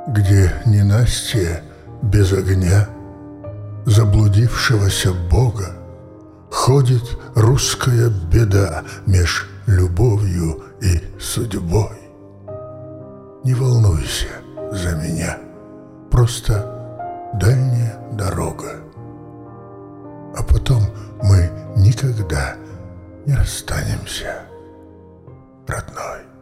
где ненастье без огня заблудившегося Бога ходит русская беда меж любовью и судьбой. Не волнуйся за меня, просто дальняя дорога, а потом мы никогда не расстанемся, родной.